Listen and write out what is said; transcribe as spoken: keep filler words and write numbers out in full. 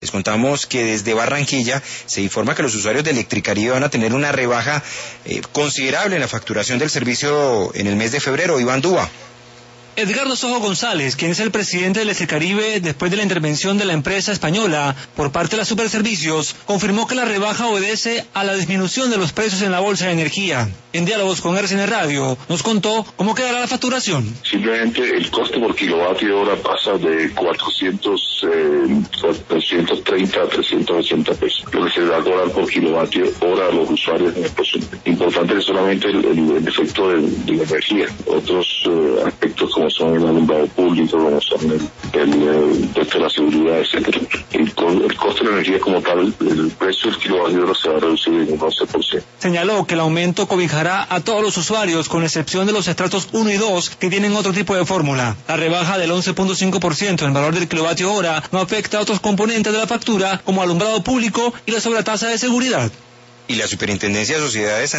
Les contamos que desde Barranquilla se informa que los usuarios de Electricaribe van a tener una rebaja eh, considerable en la facturación del servicio en el mes de febrero. Iván Dúa. Edgardo Sojo González, quien es el presidente de Electricaribe después de la intervención de la empresa española por parte de la Superservicios, confirmó que la rebaja obedece a la disminución de los precios en la bolsa de energía. En diálogos con R C N Radio nos contó cómo quedará la facturación. Simplemente el costo por kilovatio hora pasa de cuatrocientos, eh, trescientos treinta a trescientos ochenta pesos, lo que se va a cobrar por kilovatio hora a los usuarios en el próximo. Importante es solamente el, el, el efecto de, de la energía. Otros eh, aspectos como son el alumbrado público, como son el, el, el de la seguridad, etcétera. El, el costo de la energía como tal, el precio del kilovatio hora se va a reducir en un once por ciento. Señaló que el aumento cobijará a todos los usuarios, con excepción de los estratos uno y dos, que tienen otro tipo de fórmula. La rebaja del once punto cinco por ciento en el valor del kilovatio hora no afecta a otros componentes de la factura, como alumbrado público y la sobretasa de seguridad. Y la Superintendencia de Sociedades